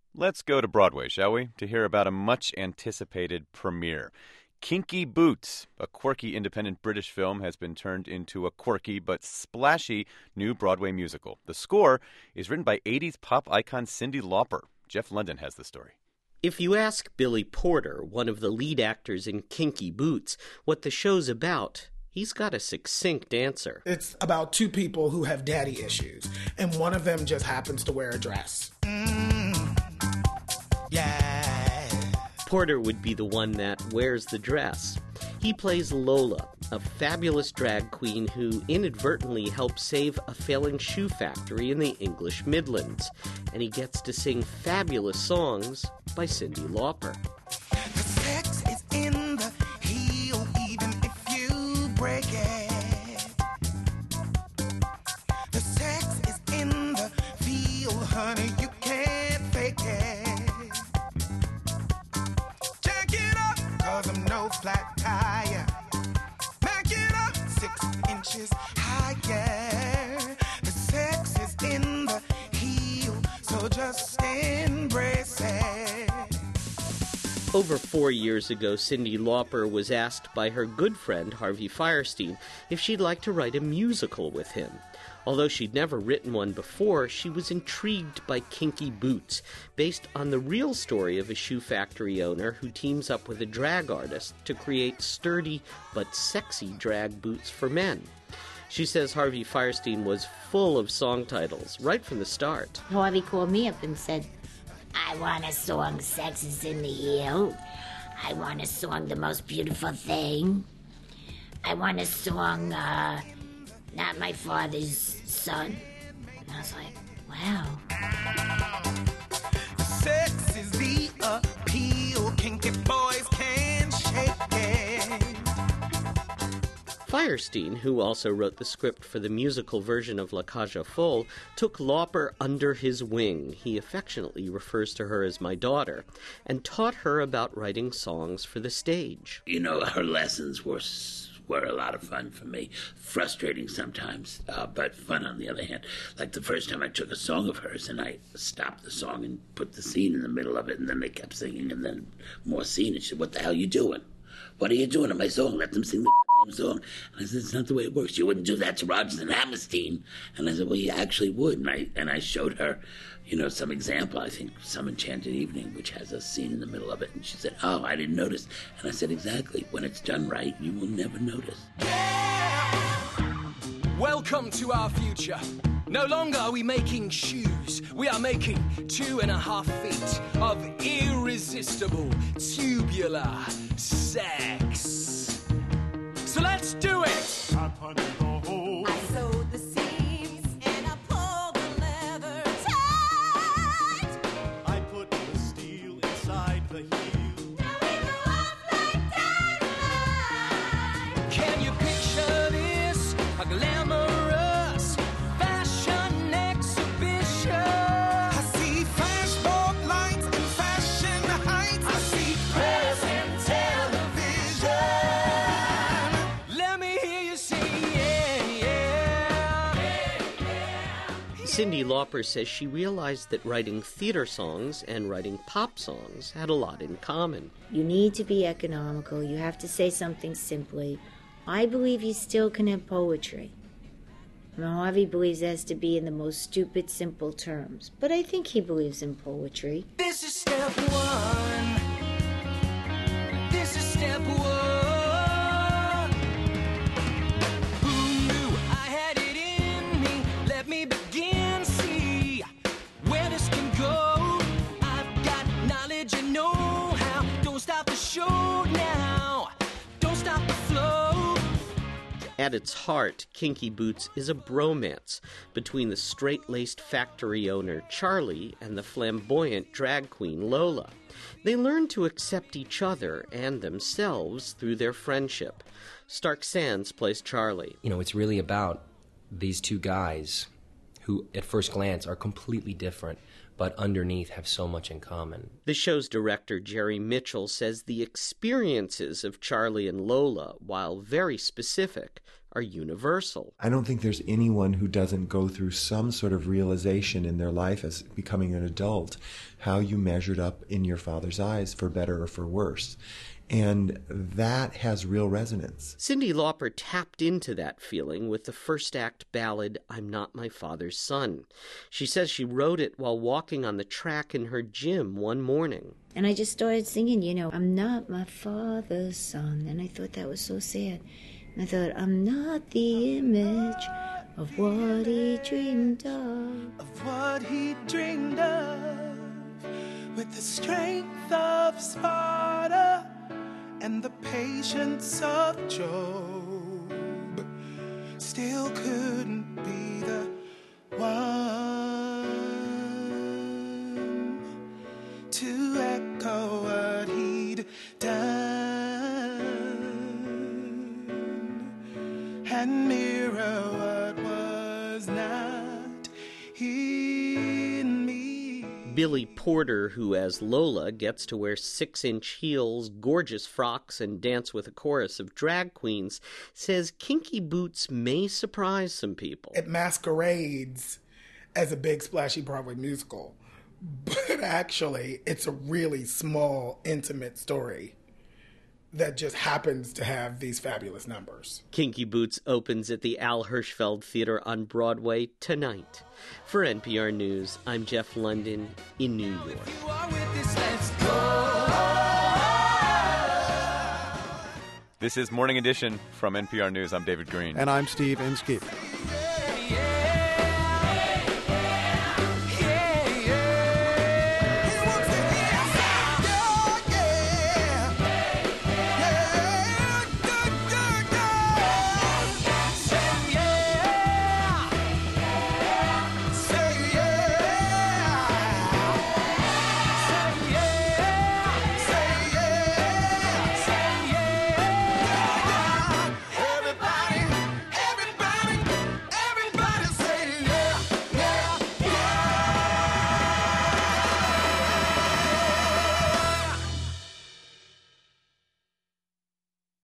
Let's go to Broadway, shall we, to hear about a much-anticipated premiere. Kinky Boots, a quirky independent British film, has been turned into a quirky but splashy new Broadway musical. The score is written by 80s pop icon Cyndi Lauper. Jeff London has the story. If you ask Billy Porter, one of the lead actors in Kinky Boots, what the show's about, he's got a succinct answer. It's about two people who have daddy issues, and one of them just happens to wear a dress. Yeah. Porter would be the one that wears the dress. He plays Lola, a fabulous drag queen who inadvertently helps save a failing shoe factory in the English Midlands. And he gets to sing fabulous songs by Cyndi Lauper. The sex is in the heel, even if you break it. The sex is in the feel, honey, you can't fake it. Jack it up, 'cause I'm no flat tire. Back it up 6 inches higher. The sex is in the heel, so just embrace it. Over 4 years ago, Cyndi Lauper was asked by her good friend Harvey Fierstein if she'd like to write a musical with him. Although she'd never written one before, she was intrigued by Kinky Boots, based on the real story of a shoe factory owner who teams up with a drag artist to create sturdy but sexy drag boots for men. She says Harvey Fierstein was full of song titles right from the start. Harvey called me up and said, I want a song, Sex is in the Heel. I want a song, The Most Beautiful Thing. I want a song, Not My Father's Son. And I was like, wow. Sex is the appeal, kinky boys can shake it. Fierstein, who also wrote the script for the musical version of La Cage aux Folles, took Lauper under his wing. He affectionately refers to her as my daughter, and taught her about writing songs for the stage. You know, her lessons were a lot of fun for me. Frustrating sometimes, but fun on the other hand. Like the first time I took a song of hers and I stopped the song and put the scene in the middle of it, and then they kept singing and then more scene. And she said, what the hell are you doing? What are you doing in my song? Let them sing the song. And I said, it's not the way it works. You wouldn't do that to Rodgers and Hammerstein. And I said, well, you actually would. And I showed her, some example. I think Some Enchanted Evening, which has a scene in the middle of it. And she said, oh, I didn't notice. And I said, exactly. When it's done right, you will never notice. Welcome to our future. No longer are we making shoes. We are making 2.5 feet of irresistible tubular sex. So let's do it! I punch the hole. I sewed the seams and I pulled the leather tight. I put the steel inside the heel. Now we go off like dynamite. Can you picture this? A glamorous fashion exhibition. I see flashbulb lights and fashion heights. I see present television. Let me hear you say yeah. Cyndi Lauper says she realized that writing theater songs and writing pop songs had a lot in common. You need to be economical. You have to say something simply. I believe you still can have poetry. Harvey believes it has to be in the most stupid, simple terms. But I think he believes in poetry. This is step one. This is step one. Who knew I had it in me? Let me begin, see where this can go. I've got knowledge and know-how. Don't stop the show now. Don't stop the flow. At its heart, Kinky Boots is a bromance between the straight-laced factory owner Charlie and the flamboyant drag queen Lola. They learn to accept each other and themselves through their friendship. Stark Sands plays Charlie. It's really about these two guys who, at first glance, are completely different, but underneath have so much in common. The show's director, Jerry Mitchell, says the experiences of Charlie and Lola, while very specific, are universal. I don't think there's anyone who doesn't go through some sort of realization in their life as becoming an adult, how you measured up in your father's eyes, for better or for worse. And that has real resonance. Cyndi Lauper tapped into that feeling with the first act ballad, I'm Not My Father's Son. She says she wrote it while walking on the track in her gym one morning. And I just started singing, I'm not my father's son. And I thought that was so sad. And I thought, I'm not the image of what he dreamed of. Of what he dreamed of. With the strength of Sparta and the patience of Job, still couldn't be the one to echo what he'd done and mirror what was not in me. Billy Porter, who as Lola gets to wear 6-inch heels, gorgeous frocks, and dance with a chorus of drag queens, says Kinky Boots may surprise some people. It masquerades as a big, splashy Broadway musical, but actually it's a really small, intimate story that just happens to have these fabulous numbers. Kinky Boots opens at the Al Hirschfeld Theater on Broadway tonight. For NPR News, I'm Jeff London in New York. This is Morning Edition from NPR News. I'm David Green. And I'm Steve Inskeep.